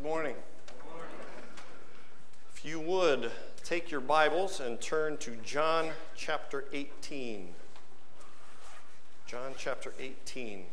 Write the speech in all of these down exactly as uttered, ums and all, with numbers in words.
Good morning. Good morning. If you would, take your Bibles and turn to John chapter eighteen. John chapter eighteen.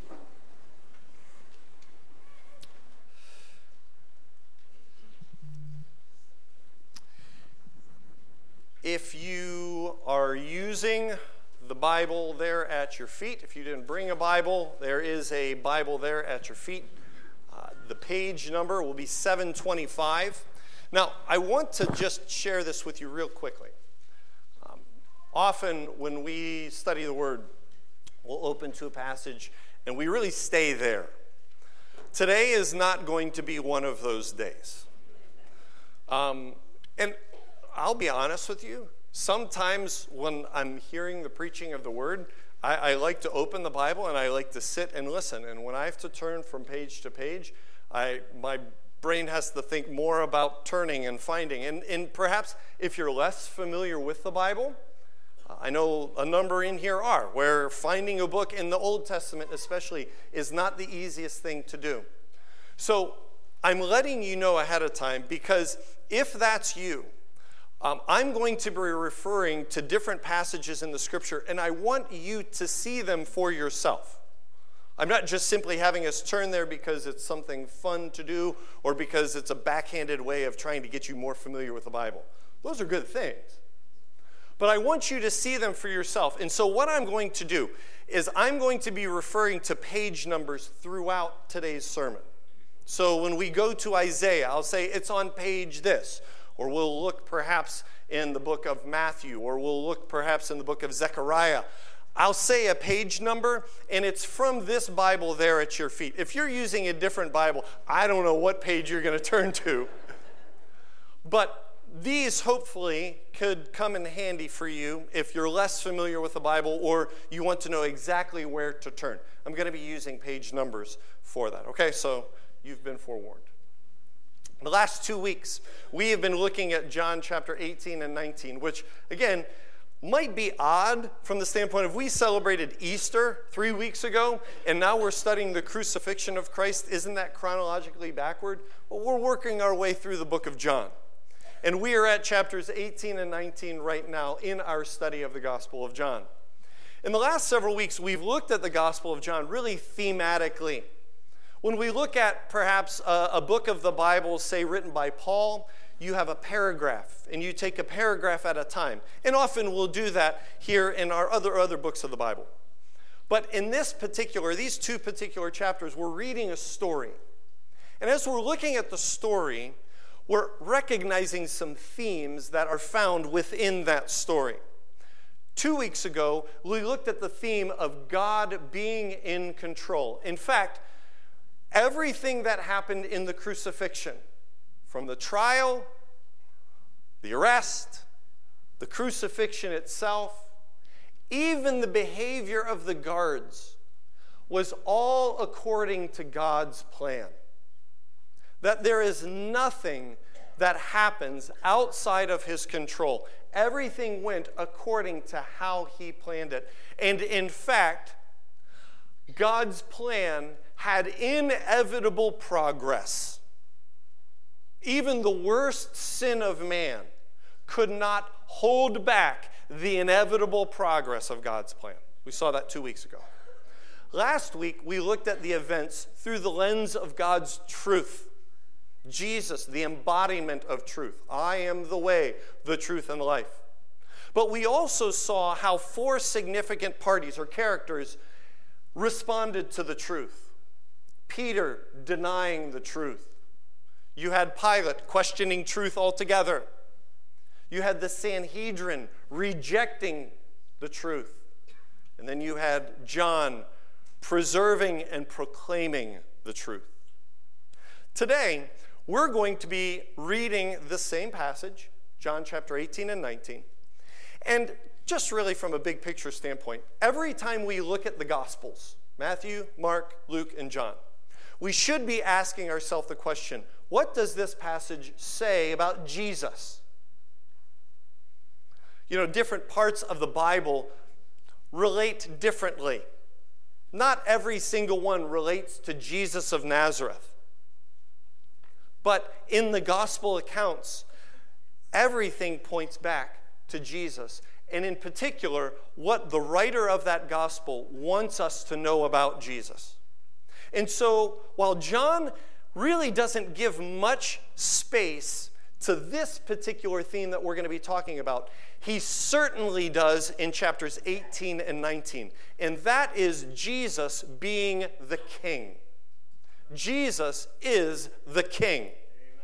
If you are using the Bible there at your feet, if you didn't bring a Bible, there is a Bible there at your feet. Uh, the page number will be seven twenty-five. Now, I want to just share this with you real quickly. Um, often when we study the Word, we'll open to a passage and we really stay there. Today is not going to be one of those days. Um, and I'll be honest with you. Sometimes when I'm hearing the preaching of the Word, I, I like to open the Bible and I like to sit and listen. And when I have to turn from page to page, I my brain has to think more about turning and finding. And, and perhaps if you're less familiar with the Bible, uh, I know a number in here are, where finding a book in the Old Testament especially is not the easiest thing to do. So I'm letting you know ahead of time, because if that's you, Um, I'm going to be referring to different passages in the Scripture, and I want you to see them for yourself. I'm not just simply having us turn there because it's something fun to do or because it's a backhanded way of trying to get you more familiar with the Bible. Those are good things. But I want you to see them for yourself. And so what I'm going to do is I'm going to be referring to page numbers throughout today's sermon. So when we go to Isaiah, I'll say it's on page this. Or we'll look perhaps in the book of Matthew, or we'll look perhaps in the book of Zechariah. I'll say a page number, and it's from this Bible there at your feet. If you're using a different Bible, I don't know what page you're going to turn to. But these hopefully could come in handy for you if you're less familiar with the Bible or you want to know exactly where to turn. I'm going to be using page numbers for that. Okay, so you've been forewarned. The last two weeks, we have been looking at John chapter eighteen and nineteen, which, again, might be odd from the standpoint of we celebrated Easter three weeks ago, and now we're studying the crucifixion of Christ. Isn't that chronologically backward? Well, we're working our way through the book of John. And we are at chapters eighteen and nineteen right now in our study of the Gospel of John. In the last several weeks, we've looked at the Gospel of John really thematically. When we look at perhaps a, a book of the Bible, say written by Paul, you have a paragraph, and you take a paragraph at a time. And often we'll do that here in our other, other books of the Bible. But in this particular, these two particular chapters, we're reading a story. And as we're looking at the story, we're recognizing some themes that are found within that story. Two weeks ago, we looked at the theme of God being in control. In fact, everything that happened in the crucifixion, from the trial, the arrest, the crucifixion itself, even the behavior of the guards, was all according to God's plan. That there is nothing that happens outside of his control. Everything went according to how he planned it. And in fact, God's plan had inevitable progress. Even the worst sin of man could not hold back the inevitable progress of God's plan. We saw that two weeks ago. Last week, we looked at the events through the lens of God's truth. Jesus, the embodiment of truth. I am the way, the truth, and the life. But we also saw how four significant parties or characters responded to the truth. Peter denying the truth. You had Pilate questioning truth altogether. You had the Sanhedrin rejecting the truth. And then you had John preserving and proclaiming the truth. Today, we're going to be reading the same passage, John chapter eighteen and nineteen. And just really from a big picture standpoint, every time we look at the Gospels, Matthew, Mark, Luke, and John, we should be asking ourselves the question, what does this passage say about Jesus? You know, different parts of the Bible relate differently. Not every single one relates to Jesus of Nazareth. But in the gospel accounts, everything points back to Jesus. And in particular, what the writer of that gospel wants us to know about Jesus. And so, while John really doesn't give much space to this particular theme that we're going to be talking about, he certainly does in chapters eighteen and nineteen. And that is Jesus being the king. Jesus is the king. Amen.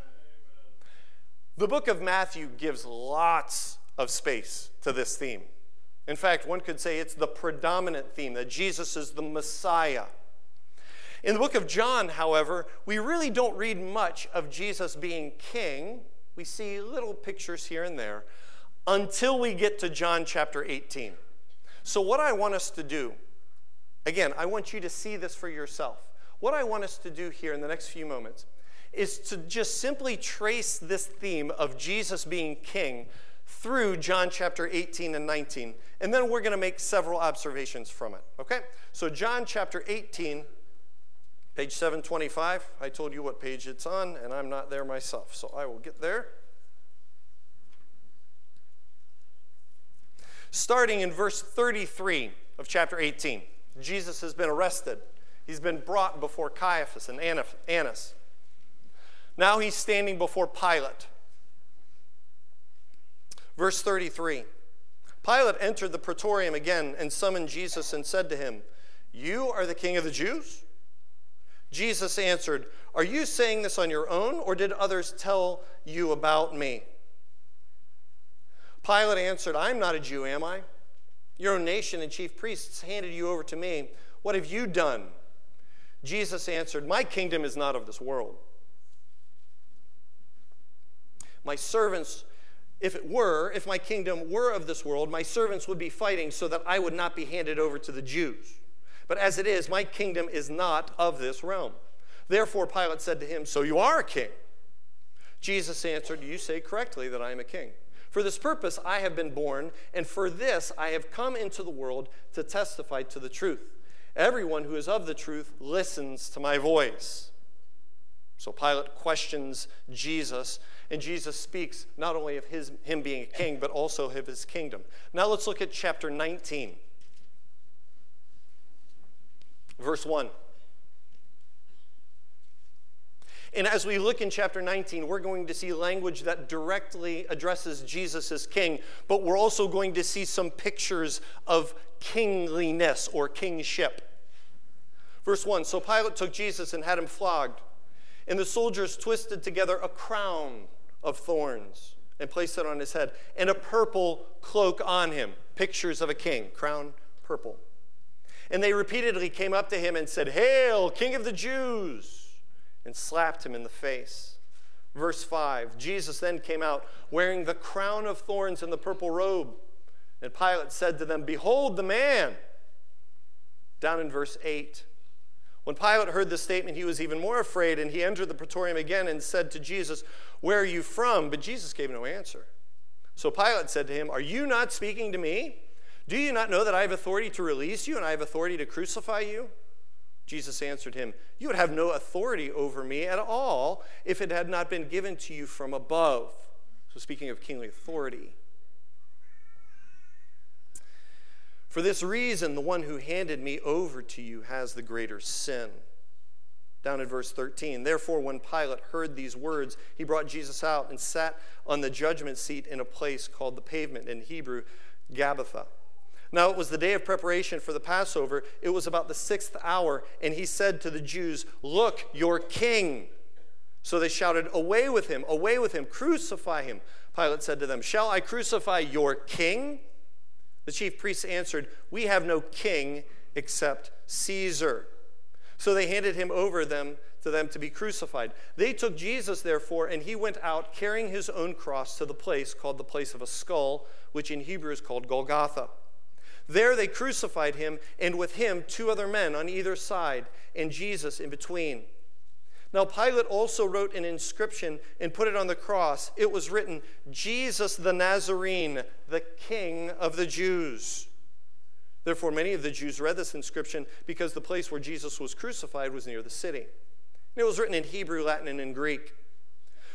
The book of Matthew gives lots of space to this theme. In fact, one could say it's the predominant theme, that Jesus is the Messiah. In the book of John, however, we really don't read much of Jesus being king. We see little pictures here and there until we get to John chapter eighteen. So what I want us to do, again, I want you to see this for yourself. What I want us to do here in the next few moments is to just simply trace this theme of Jesus being king through John chapter eighteen and nineteen, and then we're going to make several observations from it, okay? So John chapter eighteen, page seven twenty-five. I told you what page it's on, and I'm not there myself, so I will get there. Starting in verse thirty-three of chapter eighteen, Jesus has been arrested. He's been brought before Caiaphas and Annas. Now he's standing before Pilate. Verse thirty-three, Pilate entered the praetorium again and summoned Jesus and said to him, "You are the king of the Jews?" Jesus answered, "Are you saying this on your own, or did others tell you about me?" Pilate answered, "I'm not a Jew, am I? Your own nation and chief priests handed you over to me. What have you done?" Jesus answered, "My kingdom is not of this world. My servants, if it were, if my kingdom were of this world, my servants would be fighting so that I would not be handed over to the Jews. But as it is, my kingdom is not of this realm." Therefore Pilate said to him, "So you are a king?" Jesus answered, "You say correctly that I am a king. For this purpose I have been born, and for this I have come into the world to testify to the truth. Everyone who is of the truth listens to my voice." So Pilate questions Jesus, and Jesus speaks not only of his, him being a king, but also of his kingdom. Now let's look at chapter nineteen. Verse one. And as we look in chapter nineteen, we're going to see language that directly addresses Jesus as king, but we're also going to see some pictures of kingliness or kingship. Verse one, so Pilate took Jesus and had him flogged, and the soldiers twisted together a crown of thorns and placed it on his head, and a purple cloak on him, pictures of a king, crown purple. And they repeatedly came up to him and said, "Hail, King of the Jews!" and slapped him in the face. Verse five, Jesus then came out wearing the crown of thorns and the purple robe. And Pilate said to them, "Behold the man." Down in verse eight, when Pilate heard this statement, he was even more afraid, and he entered the praetorium again and said to Jesus, "Where are you from?" But Jesus gave no answer. So Pilate said to him, "Are you not speaking to me? Do you not know that I have authority to release you and I have authority to crucify you?" Jesus answered him, "You would have no authority over me at all if it had not been given to you from above." So speaking of kingly authority. "For this reason, the one who handed me over to you has the greater sin." Down in verse thirteen, therefore when Pilate heard these words, he brought Jesus out and sat on the judgment seat in a place called the Pavement, in Hebrew, Gabbatha. Now it was the day of preparation for the Passover. It was about the sixth hour, and he said to the Jews, "Look, your king." So they shouted, "Away with him, away with him, crucify him." Pilate said to them, "Shall I crucify your king?" The chief priests answered, "We have no king except Caesar." So they handed him over them to them to be crucified. They took Jesus, therefore, and he went out carrying his own cross to the place called the place of a skull, which in Hebrew is called Golgotha. There they crucified him, and with him two other men on either side, and Jesus in between. Now Pilate also wrote an inscription and put it on the cross. It was written, "Jesus the Nazarene, the King of the Jews." Therefore many of the Jews read this inscription because the place where Jesus was crucified was near the city. And it was written in Hebrew, Latin, and in Greek.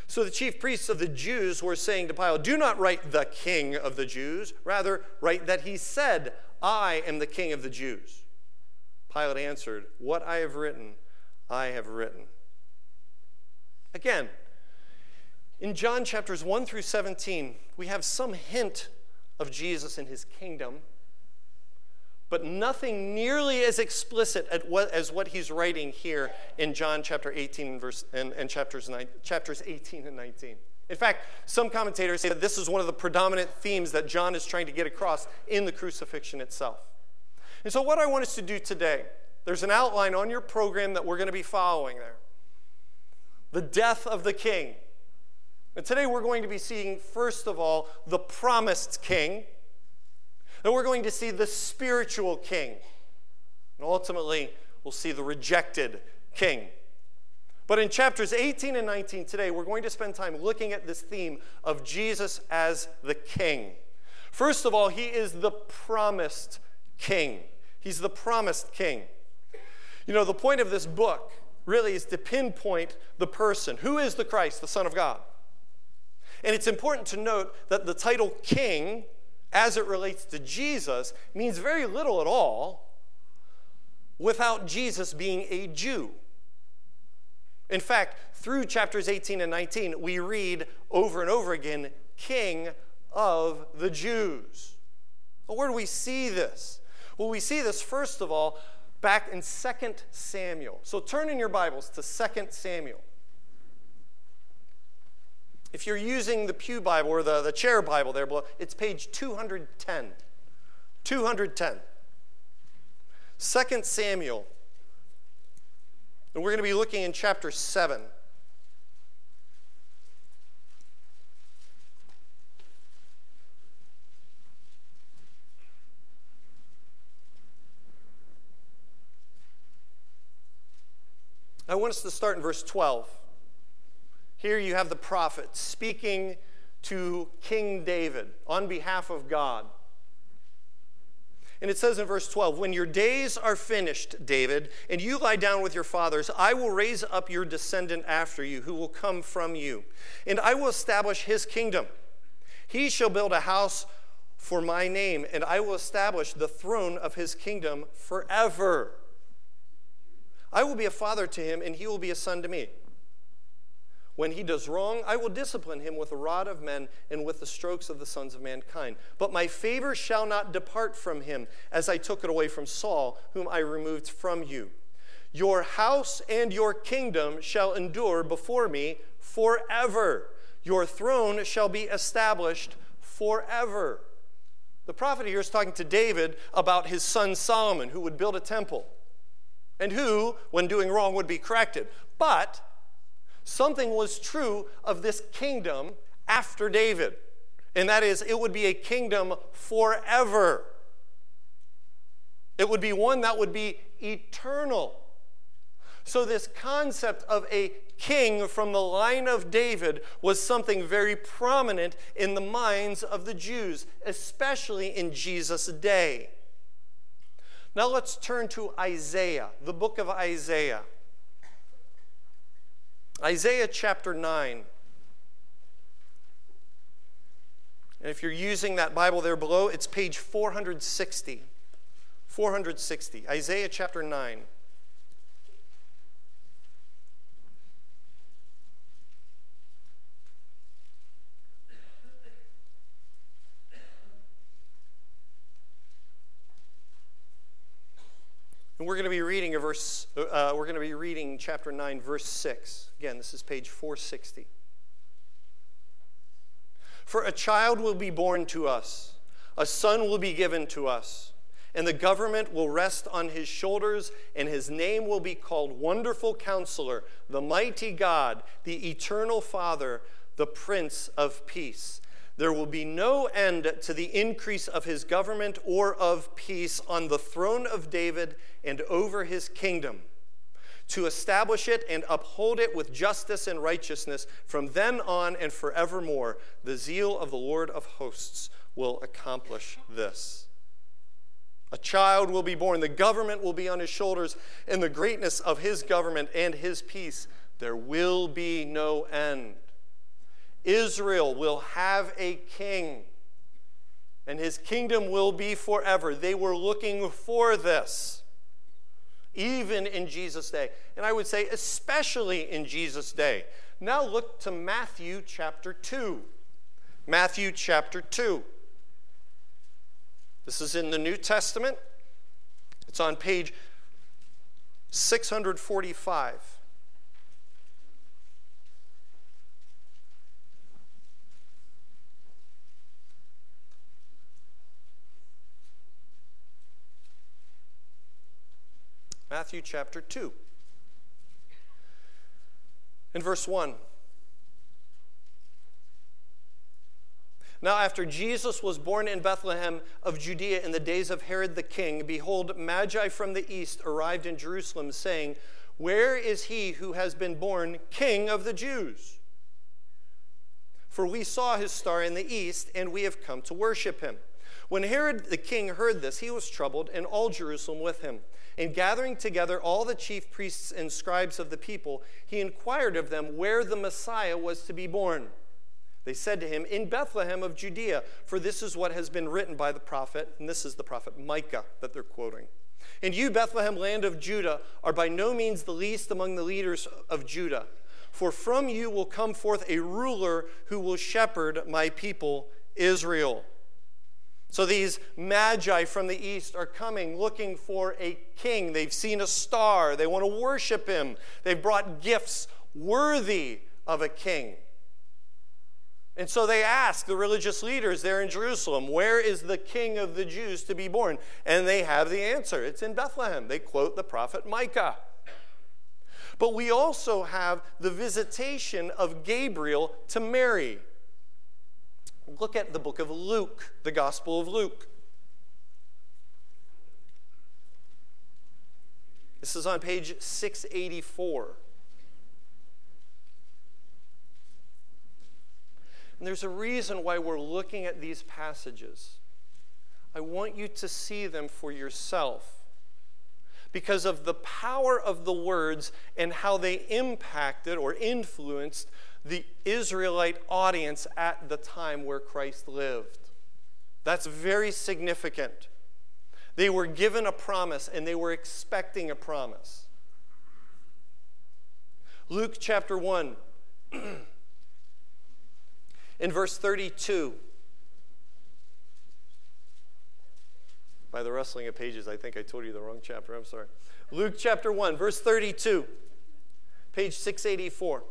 So the chief priests of the Jews were saying to Pilate, "Do not write the King of the Jews. Rather, write that he said, 'I am the King of the Jews.'" Pilate answered, "What I have written, I have written." Again, in John chapters one through seventeen, we have some hint of Jesus and his kingdom, but nothing nearly as explicit at what, as what he's writing here in John chapter eighteen and, verse, and, and chapters, nine, chapters eighteen and nineteen. In fact, some commentators say that this is one of the predominant themes that John is trying to get across in the crucifixion itself. And so what I want us to do today, there's an outline on your program that we're going to be following there. The death of the king. And today we're going to be seeing, first of all, the promised king. Then we're going to see the spiritual king. And ultimately, we'll see the rejected king. But in chapters eighteen and nineteen today, we're going to spend time looking at this theme of Jesus as the king. First of all, he is the promised king. He's the promised king. You know, the point of this book really is to pinpoint the person. Who is the Christ, the Son of God? And it's important to note that the title king, as it relates to Jesus, means very little at all without Jesus being a Jew. In fact, through chapters eighteen and nineteen, we read over and over again, King of the Jews. Well, where do we see this? Well, we see this, first of all, back in Second Samuel. So turn in your Bibles to Second Samuel. If you're using the Pew Bible or the, the chair Bible there below, it's page two hundred ten. two hundred ten. Second Samuel. And we're going to be looking in chapter seven. I want us to start in verse twelve. Here you have the prophet speaking to King David on behalf of God. And it says in verse twelve, "When your days are finished, David, and you lie down with your fathers, I will raise up your descendant after you, who will come from you, and I will establish his kingdom. He shall build a house for my name, and I will establish the throne of his kingdom forever. I will be a father to him, and he will be a son to me. When he does wrong, I will discipline him with the rod of men and with the strokes of the sons of mankind. But my favor shall not depart from him, as I took it away from Saul, whom I removed from you. Your house and your kingdom shall endure before me forever. Your throne shall be established forever." The prophet here is talking to David about his son Solomon, who would build a temple, and who, when doing wrong, would be corrected. But something was true of this kingdom after David, and that is, it would be a kingdom forever. It would be one that would be eternal. So this concept of a king from the line of David was something very prominent in the minds of the Jews, especially in Jesus' day. Now let's turn to Isaiah, the book of Isaiah. Isaiah chapter nine. And if you're using that Bible there below, it's page four hundred sixty. four hundred sixty. Isaiah chapter nine. And we're going to be reading a verse. Uh, we're going to be reading chapter nine, verse six. Again, this is page four sixty. "For a child will be born to us, a son will be given to us, and the government will rest on his shoulders, and his name will be called Wonderful Counselor, the Mighty God, the Eternal Father, the Prince of Peace. There will be no end to the increase of his government or of peace on the throne of David and over his kingdom, to establish it and uphold it with justice and righteousness from then on and forevermore. The zeal of the Lord of hosts will accomplish this." A child will be born, the government will be on his shoulders, and the greatness of his government and his peace, there will be no end. Israel will have a king, and his kingdom will be forever. They were looking for this, even in Jesus' day. And I would say especially in Jesus' day. Now look to Matthew chapter two. Matthew chapter two. This is in the New Testament. It's on page six forty-five. Matthew chapter two. In verse one. Now after Jesus was born in Bethlehem of Judea in the days of Herod the king, behold, Magi from the east arrived in Jerusalem, saying, Where is he who has been born King of the Jews? For we saw his star in the east, and we have come to worship him. When Herod the king heard this, he was troubled, and all Jerusalem with him. And gathering together all the chief priests and scribes of the people, he inquired of them where the Messiah was to be born. They said to him, In Bethlehem of Judea, for this is what has been written by the prophet, and this is the prophet Micah that they're quoting. And you, Bethlehem, land of Judah, are by no means the least among the leaders of Judah. For from you will come forth a ruler who will shepherd my people Israel. So these magi from the east are coming looking for a king. They've seen a star. They want to worship him. They've brought gifts worthy of a king. And so they ask the religious leaders there in Jerusalem, where is the king of the Jews to be born? And they have the answer. It's in Bethlehem. They quote the prophet Micah. But we also have the visitation of Gabriel to Mary. Look at the book of Luke, the Gospel of Luke. This is on page six eighty-four. And there's a reason why we're looking at these passages. I want you to see them for yourself because of the power of the words and how they impacted or influenced the Israelite audience at the time where Christ lived. That's very significant. They were given a promise and they were expecting a promise. Luke chapter one, in verse thirty-two. By the rustling of pages, I think I told you the wrong chapter. I'm sorry. Luke chapter one, verse thirty-two, page six eighty-four.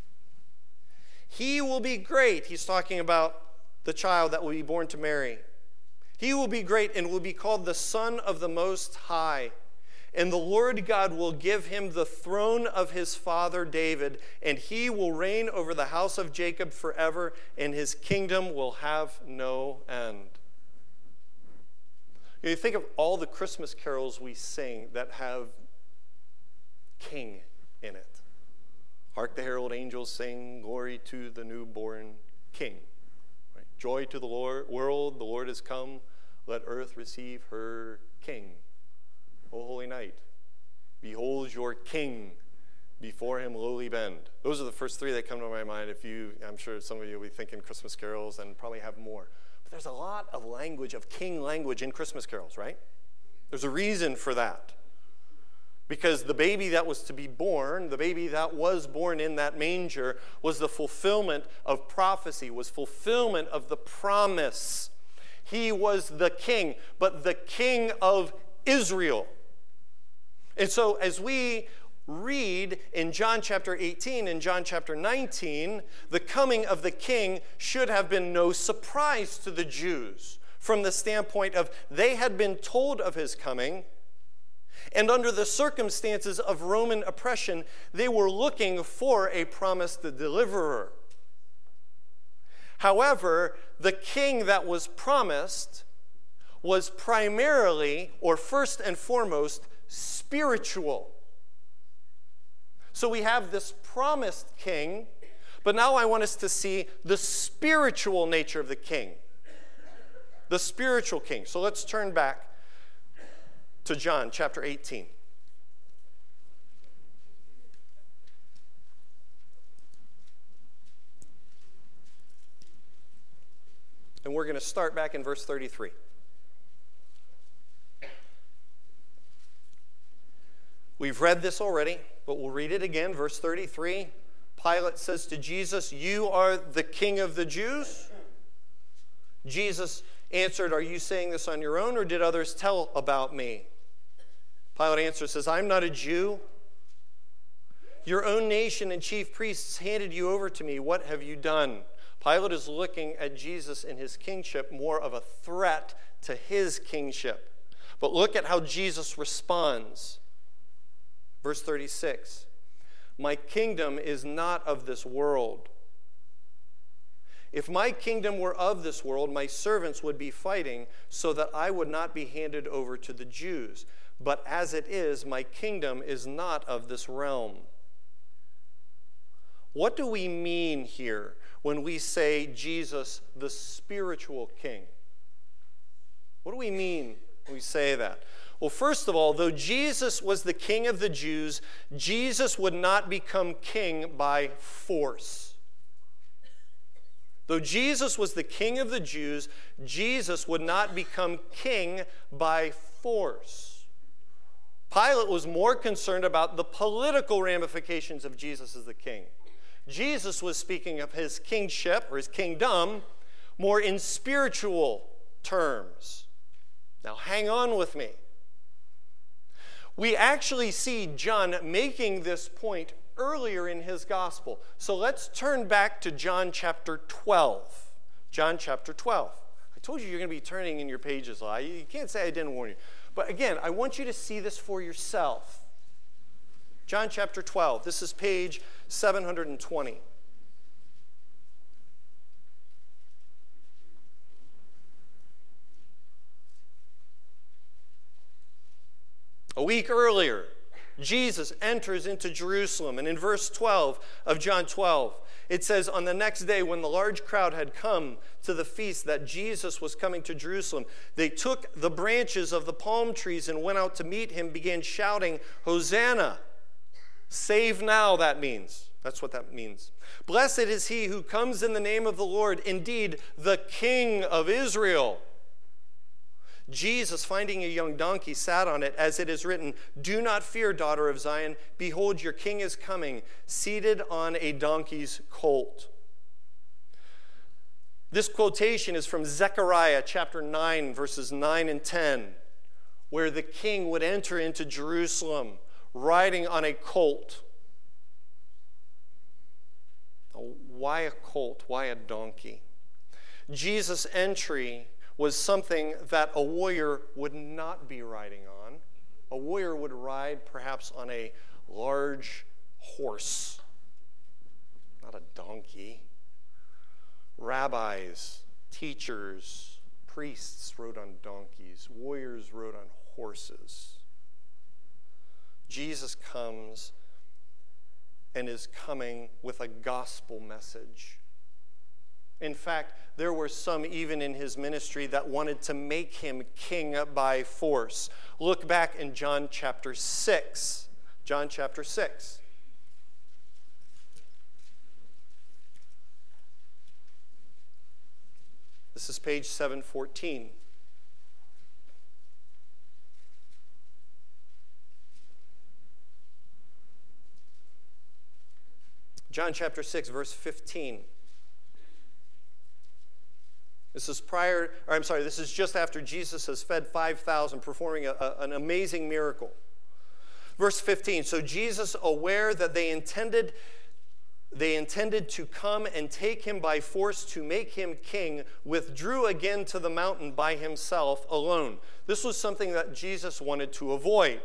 He will be great. He's talking about the child that will be born to Mary. He will be great and will be called the Son of the Most High. And the Lord God will give him the throne of his father David, and he will reign over the house of Jacob forever, and his kingdom will have no end. You think of all the Christmas carols we sing that have king in it. Hark the herald angels sing, glory to the newborn king. Right? Joy to the Lord, world, the Lord has come. Let earth receive her king. O holy night, behold your king, before him lowly bend. Those are the first three that come to my mind. If you, I'm sure some of you will be thinking Christmas carols and probably have more. But there's a lot of language, of king language in Christmas carols, right? There's a reason for that. Because the baby that was to be born, the baby that was born in that manger, was the fulfillment of prophecy, was fulfillment of the promise. He was the king, but the king of Israel. And so as we read in John chapter eighteen and John chapter nineteen, the coming of the king should have been no surprise to the Jews from the standpoint of they had been told of his coming. And under the circumstances of Roman oppression, they were looking for a promised deliverer. However, the king that was promised was primarily, or first and foremost, spiritual. So we have this promised king, but now I want us to see the spiritual nature of the king. The spiritual king. So let's turn back to John chapter eighteen. and we're going to start back in verse thirty-three. We've read this already, but we'll read it again. Verse thirty-three, Pilate says to Jesus, "You are the king of the Jews?" Jesus answered, "Are you saying this on your own, or did others tell about me?" Pilate answers, says, "I'm not a Jew. Your own nation and chief priests handed you over to me. What have you done?" Pilate is looking at Jesus in his kingship more of a threat to his kingship. But look at how Jesus responds. Verse thirty-six, "My kingdom is not of this world. If my kingdom were of this world, my servants would be fighting so that I would not be handed over to the Jews. But as it is, my kingdom is not of this realm." What do we mean here when we say Jesus, the spiritual king? What do we mean when we say that? Well, first of all, though Jesus was the king of the Jews, Jesus would not become king by force. Though Jesus was the king of the Jews, Jesus would not become king by force. Pilate was more concerned about the political ramifications of Jesus as the king. Jesus was speaking of his kingship or his kingdom more in spiritual terms. Now, hang on with me. We actually see John making this point earlier in his gospel. So let's turn back to John chapter twelve. John chapter twelve. I told you you're going to be turning in your pages a lot. You can't say I didn't warn you. But again, I want you to see this for yourself. John chapter twelve. This is page seven hundred twenty. A week earlier, Jesus enters into Jerusalem. And in verse twelve of John twelve, it says, "On the next day, when the large crowd had come to the feast that Jesus was coming to Jerusalem, they took the branches of the palm trees and went out to meet him, began shouting, 'Hosanna!' Save now," that means. That's what that means. "Blessed is he who comes in the name of the Lord, indeed, the King of Israel." Jesus, finding a young donkey, sat on it, as it is written, "Do not fear, daughter of Zion. Behold, your king is coming, seated on a donkey's colt." This quotation is from Zechariah chapter nine, verses nine and ten, where the king would enter into Jerusalem riding on a colt. Why a colt? Why a donkey? Jesus' entry was something that a warrior would not be riding on. A warrior would ride perhaps on a large horse, not a donkey. Rabbis, teachers, priests rode on donkeys. Warriors rode on horses. Jesus comes and is coming with a gospel message. In fact, there were some even in his ministry that wanted to make him king by force. Look back in John chapter six. John chapter six. This is page seven fourteen. John chapter six, verse fifteen. This is prior, or I'm sorry, this is just after Jesus has fed five thousand, performing a, a, an amazing miracle. Verse fifteen, "So Jesus, aware that they intended, they intended to come and take him by force to make him king, withdrew again to the mountain by himself alone." This was something that Jesus wanted to avoid,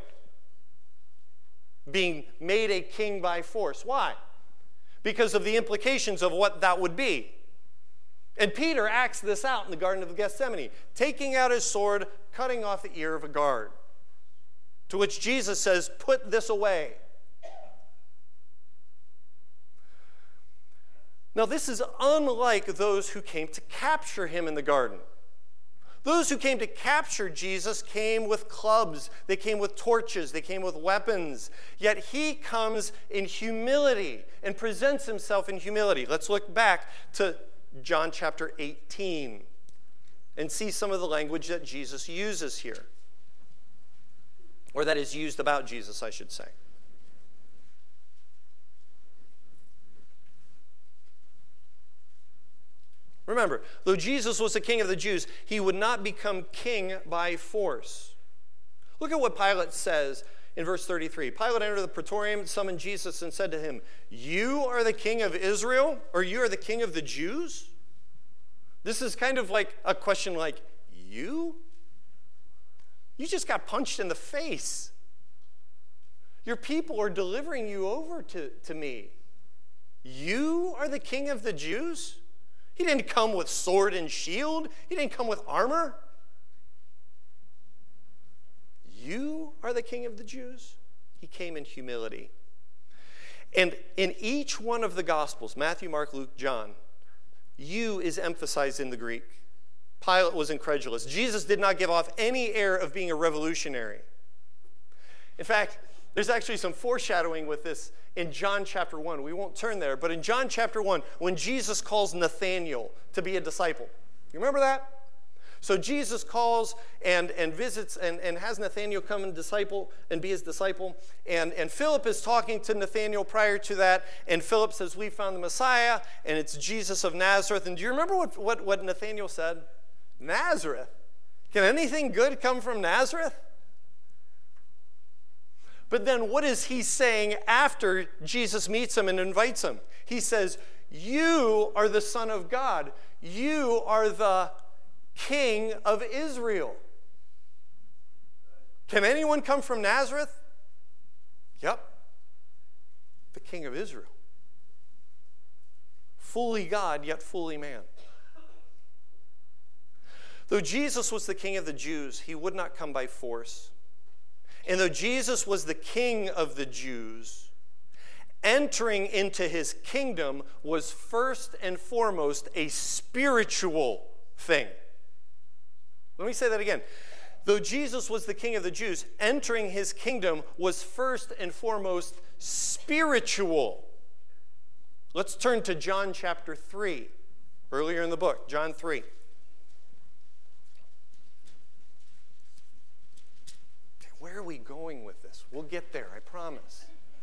being made a king by force. Why? Because of the implications of what that would be. And Peter acts this out in the Garden of Gethsemane, taking out his sword, cutting off the ear of a guard. To which Jesus says, "Put this away." Now, this is unlike those who came to capture him in the garden. Those who came to capture Jesus came with clubs, they came with torches, they came with weapons. Yet he comes in humility and presents himself in humility. Let's look back to John chapter eighteen. and see some of the language that Jesus uses here. Or that is used about Jesus, I should say. Remember, though Jesus was the king of the Jews, he would not become king by force. Look at what Pilate says in verse thirty-three. Pilate entered the praetorium, summoned Jesus, and said to him, "You are the king of Israel, or you are the king of the Jews?" This is kind of like a question like, you? You just got punched in the face. Your people are delivering you over to, to me. You are the king of the Jews? He didn't come with sword and shield. He didn't come with armor. You are the king of the Jews? He came in humility. And in each one of the Gospels, Matthew, Mark, Luke, John, you is emphasized in the Greek. Pilate was incredulous. Jesus did not give off any air of being a revolutionary. In fact, there's actually some foreshadowing with this in John chapter one. We won't turn there, but in John chapter one, when Jesus calls Nathanael to be a disciple. You remember that? So Jesus calls and, and visits and, and has Nathanael come and disciple and be his disciple. And, and Philip is talking to Nathanael prior to that. And Philip says, "We found the Messiah, and it's Jesus of Nazareth." And do you remember what, what, what Nathanael said? Nazareth? Can anything good come from Nazareth? But then what is he saying after Jesus meets him and invites him? He says, "You are the Son of God. You are the King of Israel." Can anyone come from Nazareth? Yep. The King of Israel. Fully God, yet fully man. Though Jesus was the King of the Jews, he would not come by force. And though Jesus was the King of the Jews, entering into his kingdom was first and foremost a spiritual thing. Let me say that again. Though Jesus was the King of the Jews, entering his kingdom was first and foremost spiritual. Let's turn to John chapter three, earlier in the book, John three. Where are we going with this? We'll get there, I promise.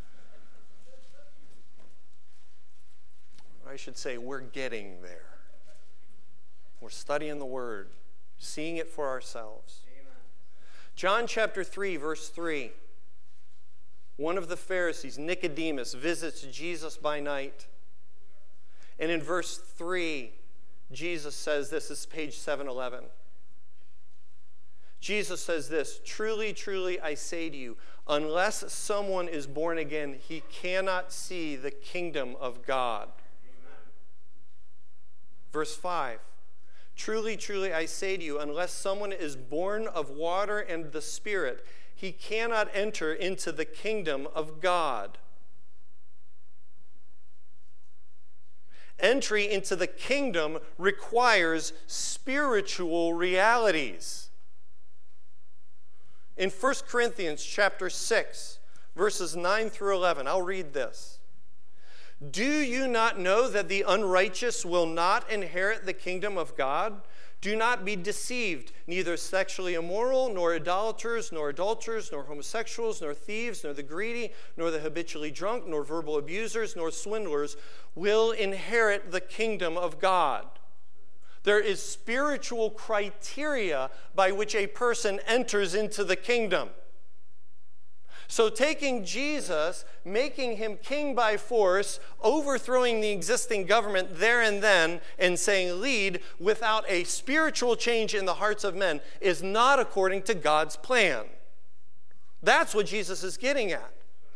I should say we're getting there. We're studying the Word, seeing it for ourselves. Amen. John chapter three, verse three. One of the Pharisees, Nicodemus, visits Jesus by night. And in verse three, Jesus says this. This is page seven eleven. Jesus says this, "Truly, truly, I say to you, unless someone is born again, he cannot see the kingdom of God." Amen. Verse five, "Truly, truly, I say to you, unless someone is born of water and the Spirit, he cannot enter into the kingdom of God." Entry into the kingdom requires spiritual realities. In First Corinthians chapter six, verses nine through eleven, I'll read this. "Do you not know that the unrighteous will not inherit the kingdom of God? Do not be deceived. Neither sexually immoral, nor idolaters, nor adulterers, nor homosexuals, nor thieves, nor the greedy, nor the habitually drunk, nor verbal abusers, nor swindlers will inherit the kingdom of God." There is spiritual criteria by which a person enters into the kingdom. So taking Jesus, making him king by force, overthrowing the existing government there and then, and saying lead without a spiritual change in the hearts of men is not according to God's plan. That's what Jesus is getting at.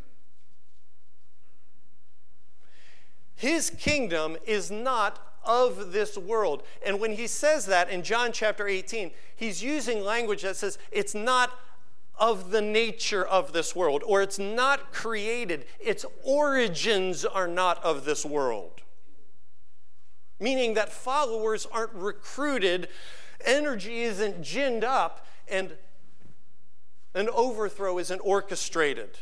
His kingdom is not of this world. And when he says that in John chapter eighteen, he's using language that says it's not of the nature of this world, or it's not created. Its origins are not of this world. Meaning that followers aren't recruited, energy isn't ginned up, and an overthrow isn't orchestrated.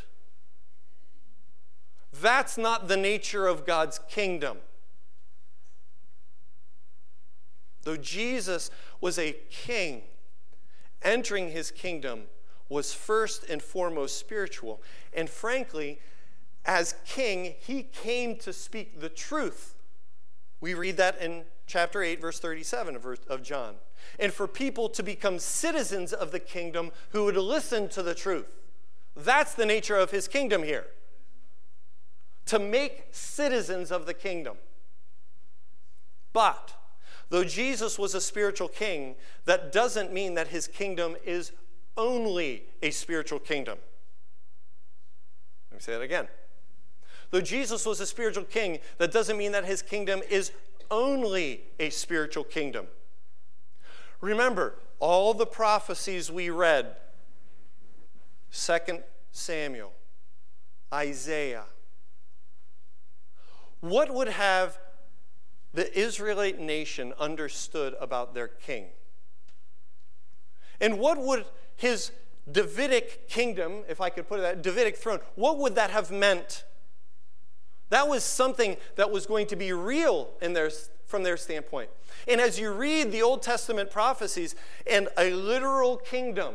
That's not the nature of God's kingdom. Though Jesus was a king, entering his kingdom was first and foremost spiritual. And frankly, as king, he came to speak the truth. We read that in chapter eight, verse thirty-seven of John. And for people to become citizens of the kingdom who would listen to the truth. That's the nature of his kingdom here. To make citizens of the kingdom. But though Jesus was a spiritual king, that doesn't mean that his kingdom is only a spiritual kingdom. Let me say that again. Though Jesus was a spiritual king, that doesn't mean that his kingdom is only a spiritual kingdom. Remember, all the prophecies we read, Second Samuel, Isaiah, what would have the Israelite nation understood about their king? And what would his Davidic kingdom, if I could put it that, Davidic throne, what would that have meant? That was something that was going to be real in their, from their standpoint. And as you read the Old Testament prophecies, and a literal kingdom,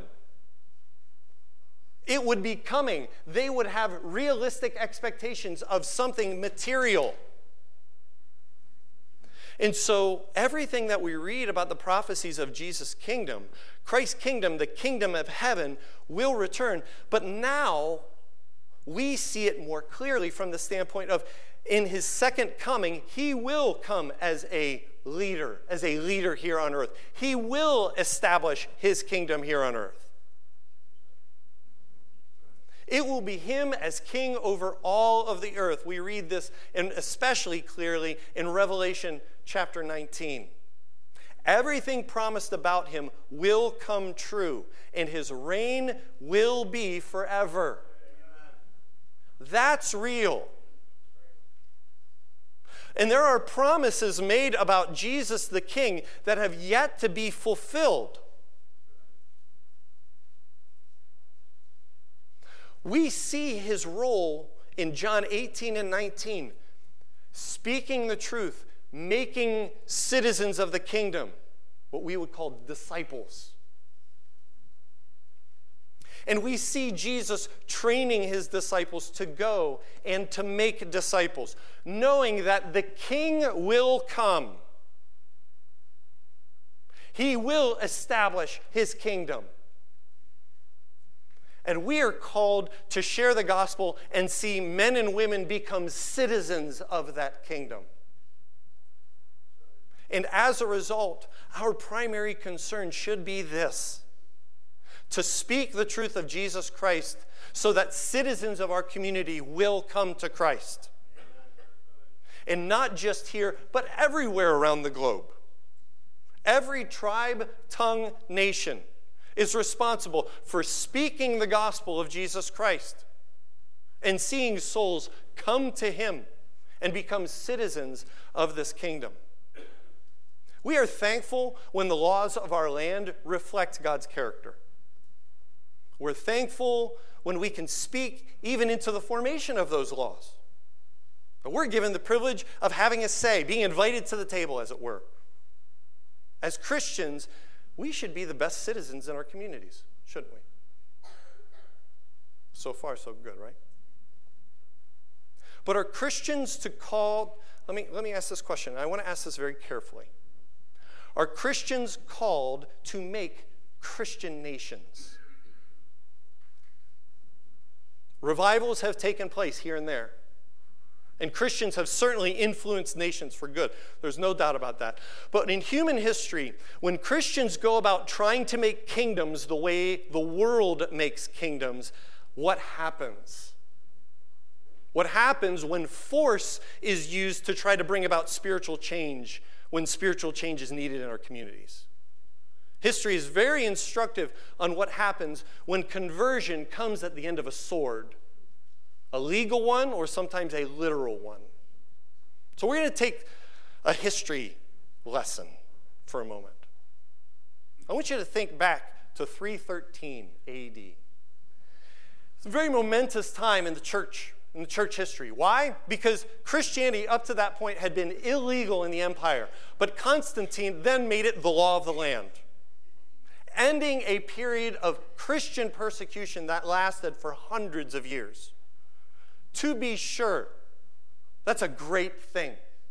it would be coming. They would have realistic expectations of something material. And so everything that we read about the prophecies of Jesus' kingdom, Christ's kingdom, the kingdom of heaven, will return. But now we see it more clearly from the standpoint of in his second coming, he will come as a leader, as a leader here on earth. He will establish his kingdom here on earth. It will be him as king over all of the earth. We read this, and especially clearly in Revelation chapter nineteen. Everything promised about him will come true, and his reign will be forever. That's real. And there are promises made about Jesus the King that have yet to be fulfilled. We see his role in John eighteen and nineteen, speaking the truth, making citizens of the kingdom, what we would call disciples. And we see Jesus training his disciples to go and to make disciples, knowing that the king will come. He will establish his kingdom. And we are called to share the gospel and see men and women become citizens of that kingdom. And as a result, our primary concern should be this: to speak the truth of Jesus Christ so that citizens of our community will come to Christ. And not just here, but everywhere around the globe. Every tribe, tongue, nation is responsible for speaking the gospel of Jesus Christ and seeing souls come to him and become citizens of this kingdom. We are thankful when the laws of our land reflect God's character. We're thankful when we can speak even into the formation of those laws. But we're given the privilege of having a say, being invited to the table, as it were. As Christians, we should be the best citizens in our communities, shouldn't we? So far, so good, right? But are Christians to call, let me, let me ask this question. I want to ask this very carefully. Are Christians called to make Christian nations? Revivals have taken place here and there. And Christians have certainly influenced nations for good. There's no doubt about that. But in human history, when Christians go about trying to make kingdoms the way the world makes kingdoms, what happens? What happens when force is used to try to bring about spiritual change, when spiritual change is needed in our communities? History is very instructive on what happens when conversion comes at the end of a sword. A legal one or sometimes a literal one. So we're going to take a history lesson for a moment. I want you to think back to three thirteen A D. It's a very momentous time in the church in the church history. Why? Because Christianity up to that point had been illegal in the empire, but Constantine then made it the law of the land, ending a period of Christian persecution that lasted for hundreds of years. To be sure, that's a great thing.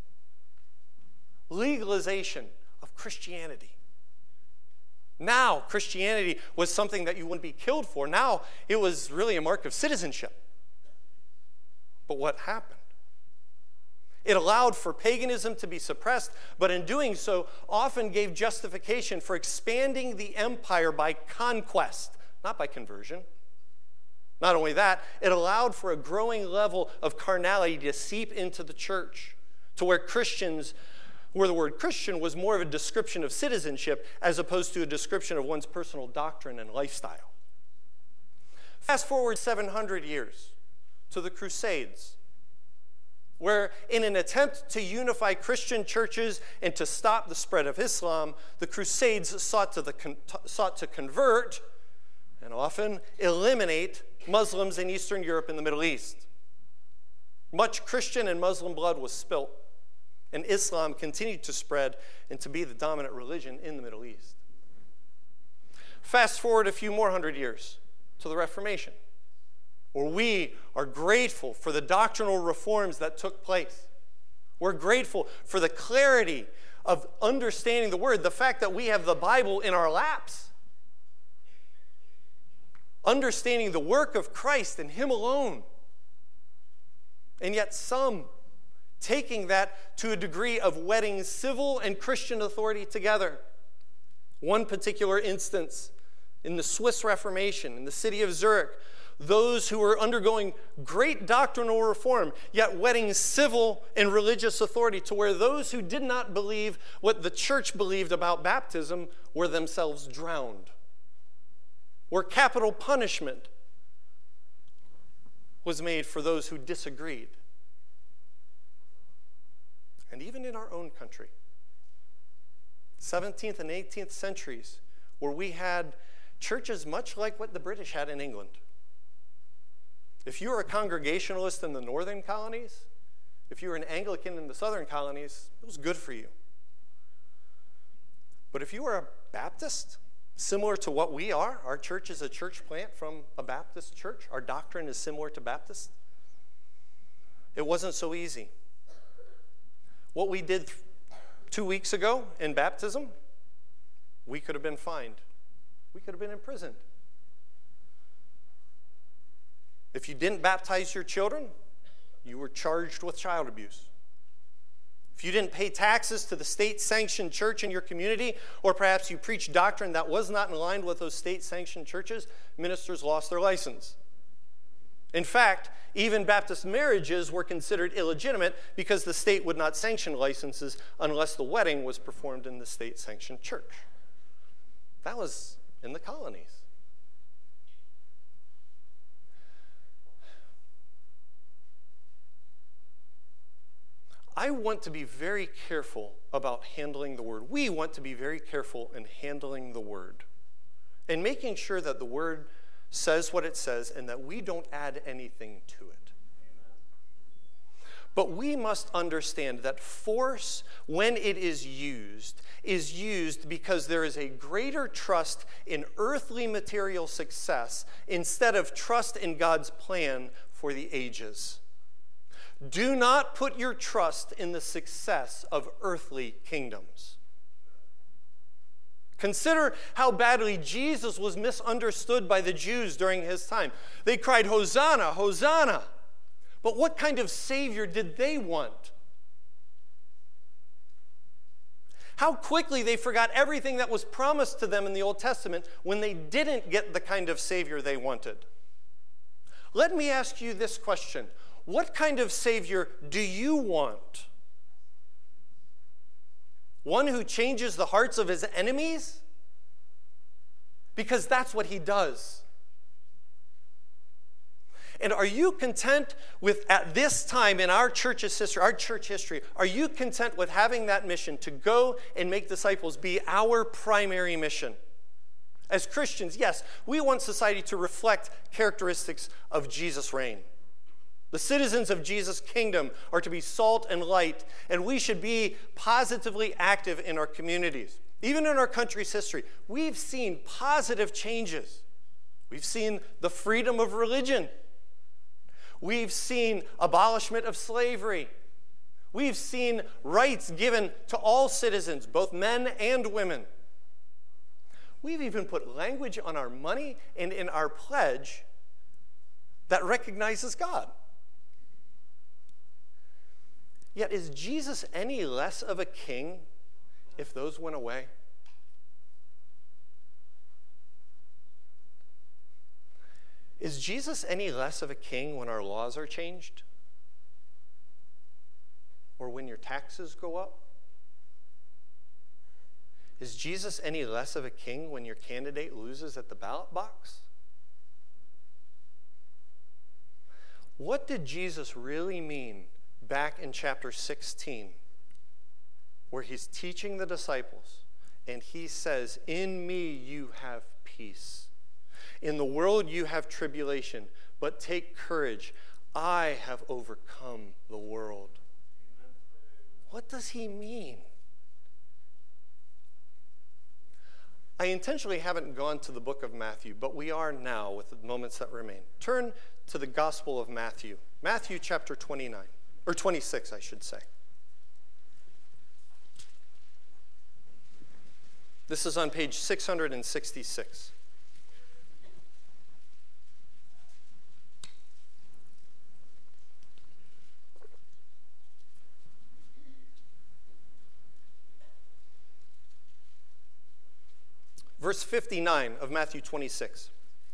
Legalization of Christianity. Now, Christianity was something that you wouldn't be killed for. Now, it was really a mark of citizenship. But what happened? It allowed for paganism to be suppressed, but in doing so, often gave justification for expanding the empire by conquest, not by conversion. Not only that, it allowed for a growing level of carnality to seep into the church, to where Christians, where the word Christian was more of a description of citizenship as opposed to a description of one's personal doctrine and lifestyle. Fast forward seven hundred years to the Crusades, where in an attempt to unify Christian churches and to stop the spread of Islam, the Crusades sought to, the, sought to convert and often eliminate Muslims in Eastern Europe and the Middle East. Much Christian and Muslim blood was spilt, and Islam continued to spread and to be the dominant religion in the Middle East. Fast forward a few more hundred years to the Reformation, where we are grateful for the doctrinal reforms that took place. We're grateful for the clarity of understanding the Word, the fact that we have the Bible in our laps. Understanding the work of Christ and Him alone. And yet some taking that to a degree of wedding civil and Christian authority together. One particular instance in the Swiss Reformation, in the city of Zurich, those who were undergoing great doctrinal reform, yet wedding civil and religious authority, to where those who did not believe what the church believed about baptism were themselves drowned, where capital punishment was made for those who disagreed. And even in our own country, seventeenth and eighteenth centuries, where we had churches much like what the British had in England. If you were a Congregationalist in the northern colonies, if you were an Anglican in the southern colonies, it was good for you. But if you were a Baptist, similar to what we are, our church is a church plant from a Baptist church, our doctrine is similar to Baptist, it wasn't so easy. What we did th- two weeks ago in baptism, we could have been fined. We could have been imprisoned. If you didn't baptize your children, you were charged with child abuse. If you didn't pay taxes to the state-sanctioned church in your community, or perhaps you preached doctrine that was not in line with those state-sanctioned churches, ministers lost their license. In fact, even Baptist marriages were considered illegitimate because the state would not sanction licenses unless the wedding was performed in the state-sanctioned church. That was in the colonies. I want to be very careful about handling the Word. We want to be very careful in handling the Word and making sure that the Word says what it says and that we don't add anything to it. But we must understand that force, when it is used, is used because there is a greater trust in earthly material success instead of trust in God's plan for the ages. Do not put your trust in the success of earthly kingdoms. Consider how badly Jesus was misunderstood by the Jews during his time. They cried, "Hosanna, Hosanna." But what kind of Savior did they want? How quickly they forgot everything that was promised to them in the Old Testament when they didn't get the kind of Savior they wanted. Let me ask you this question. What kind of Savior do you want? One who changes the hearts of his enemies? Because that's what he does. And are you content with, at this time in our church's history, our church history, are you content with having that mission to go and make disciples be our primary mission? As Christians, yes, we want society to reflect characteristics of Jesus' reign. The citizens of Jesus' kingdom are to be salt and light, and we should be positively active in our communities. Even in our country's history, we've seen positive changes. We've seen the freedom of religion. We've seen abolishment of slavery. We've seen rights given to all citizens, both men and women. We've even put language on our money and in our pledge that recognizes God. Yet is Jesus any less of a king if those went away? Is Jesus any less of a king when our laws are changed? Or when your taxes go up? Is Jesus any less of a king when your candidate loses at the ballot box? What did Jesus really mean back in chapter sixteen, where he's teaching the disciples, and he says, "In me you have peace. In the world you have tribulation, but take courage. I have overcome the world." What does he mean? I intentionally haven't gone to the book of Matthew, but we are now with the moments that remain. Turn to the Gospel of Matthew. Matthew chapter twenty-nine, or twenty-six, I should say. This is on page six hundred sixty-six. Verse fifty-nine of Matthew twenty-six.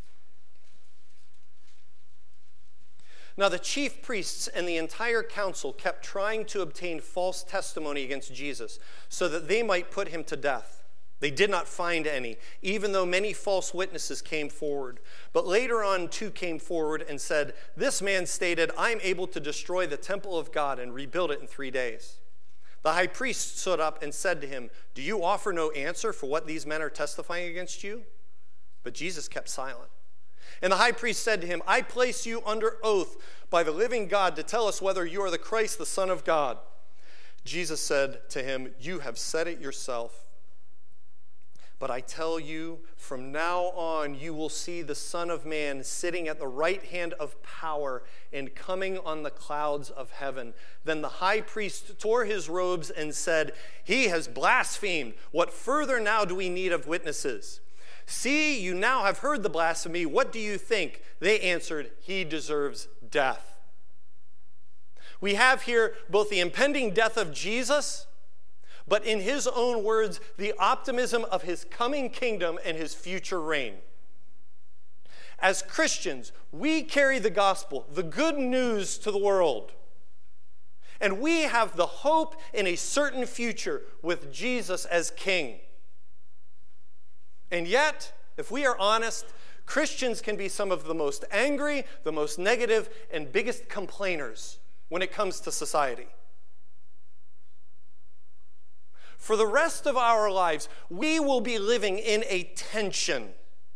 Now the chief priests and the entire council kept trying to obtain false testimony against Jesus so that they might put him to death. They did not find any, even though many false witnesses came forward. But later on, two came forward and said, "This man stated, 'I am able to destroy the temple of God and rebuild it in three days.' The high priest stood up and said to him, 'Do you offer no answer for what these men are testifying against you?' But Jesus kept silent. And the high priest said to him, 'I place you under oath by the living God to tell us whether you are the Christ, the Son of God.' Jesus said to him, 'You have said it yourself. But I tell you, from now on you will see the Son of Man sitting at the right hand of power and coming on the clouds of heaven.' Then the high priest tore his robes and said, 'He has blasphemed. What further now do we need of witnesses? See, you now have heard the blasphemy. What do you think?' They answered, 'He deserves death.'" We have here both the impending death of Jesus, but in his own words, the optimism of his coming kingdom and his future reign. As Christians, we carry the gospel, the good news to the world. And we have the hope in a certain future with Jesus as king. And yet, if we are honest, Christians can be some of the most angry, the most negative, and biggest complainers when it comes to society. For the rest of our lives, we will be living in a tension.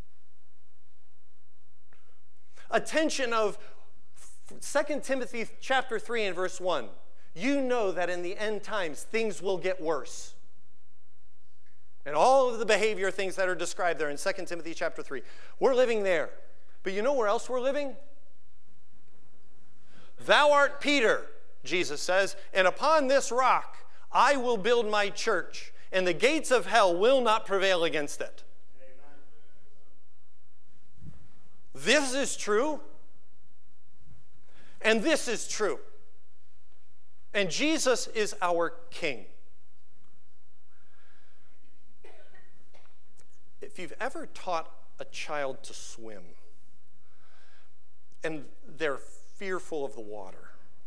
A tension of Second Timothy chapter three and verse one. You know that in the end times, things will get worse. And all of the behavior things that are described there in Second Timothy chapter three. We're living there. But you know where else we're living? "Thou art Peter," Jesus says, "and upon this rock I will build my church, and the gates of hell will not prevail against it." Amen. This is true, and this is true. And Jesus is our King. If you've ever taught a child to swim, and they're fearful of the water,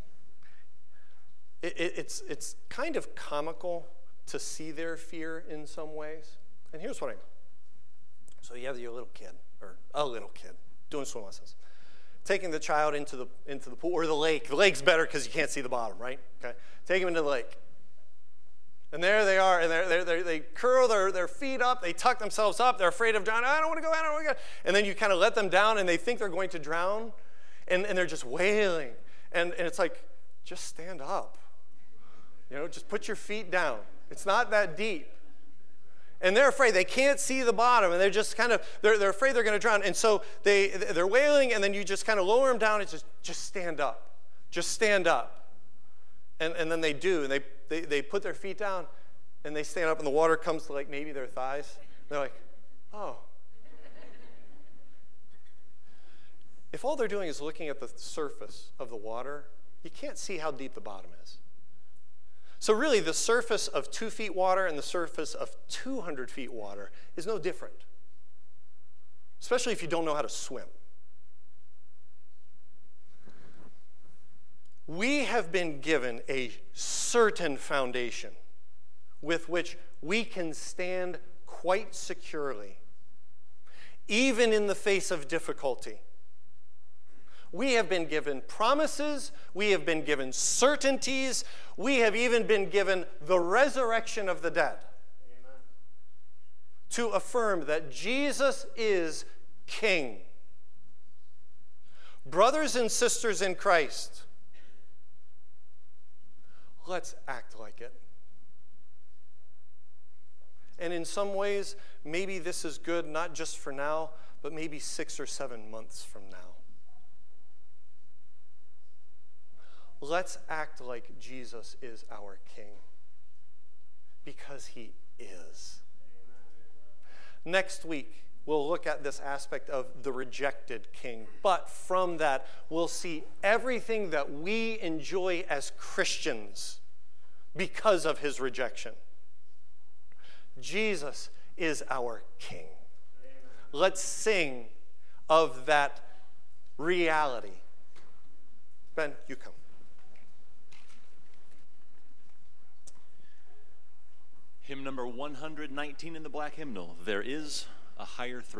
It, it, it's, it's kind of comical to see their fear in some ways. And here's what I mean. So you have your little kid, or a little kid, doing swim lessons, taking the child into the into the pool, or the lake. The lake's better because you can't see the bottom, right? Okay, take him into the lake. And there they are, and they're, they're, they're, they curl their, their feet up, they tuck themselves up, they're afraid of drowning. I don't want to go, I don't want to go. And then you kind of let them down, and they think they're going to drown, and, and they're just wailing. And, and it's like, just stand up. You know, just put your feet down. It's not that deep. And they're afraid. They can't see the bottom, and they're just kind of, they're, they're afraid they're going to drown. And so they, they're wailing, and then you just kind of lower them down and just, just stand up. Just stand up. And, and then they do, and they, they, they put their feet down, and they stand up, and the water comes to like maybe their thighs. They're like, oh. If all they're doing is looking at the surface of the water, you can't see how deep the bottom is. So really, the surface of two feet water and the surface of two hundred feet water is no different, especially if you don't know how to swim. We have been given a certain foundation with which we can stand quite securely, even in the face of difficulty. We have been given promises, we have been given certainties, we have even been given the resurrection of the dead. Amen. To affirm that Jesus is King. Brothers and sisters in Christ, let's act like it. And in some ways, maybe this is good not just for now, but maybe six or seven months from now. Let's act like Jesus is our King, because he is. Amen. Next week, we'll look at this aspect of the rejected king. But from that, we'll see everything that we enjoy as Christians because of his rejection. Jesus is our King. Amen. Let's sing of that reality. Ben, you come. Hymn number one hundred nineteen in the black hymnal, There Is a Higher Throne.